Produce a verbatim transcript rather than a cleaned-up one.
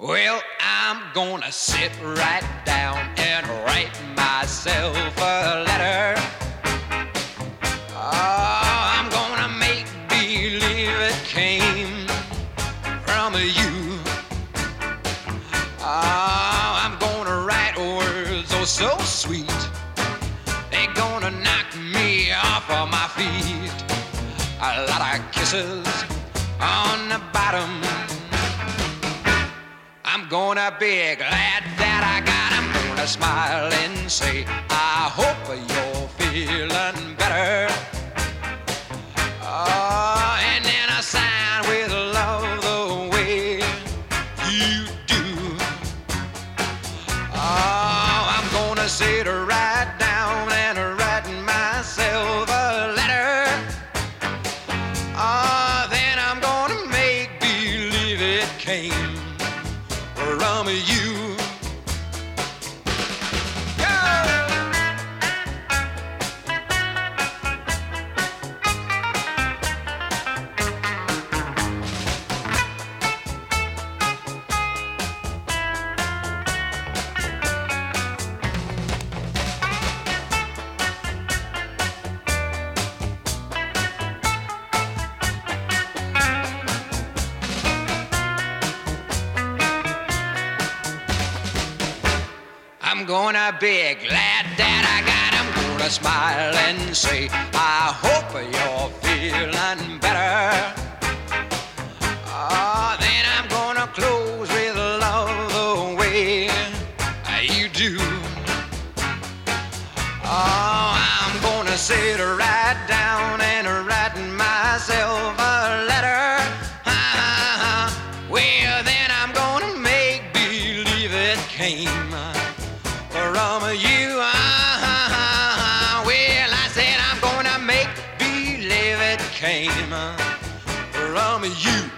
Well, I'm gonna sit right down and write myself a letter. Oh, I'm gonna make believe it came from you. Oh, I'm gonna write words oh so sweet. They're gonna knock me off of my feet. A lot of kisses on the bottom. I'm gonna be glad that I got 'em. Gonna smile and say, I hope you're feeling better. Oh, and then I sign with love the way you do. Oh, I'm gonna sit right down and write myself a letter. Oh, then I'm gonna make believe it came from you. I'm gonna be glad that I got 'em. Gonna smile and say, I hope you're feeling better. Oh, then I'm gonna close with love the way you do. Oh, I'm gonna sit right down and write myself a letter. Well, then I'm gonna make believe it came from you. Uh-huh. Well, I said I'm gonna make believe it came from you.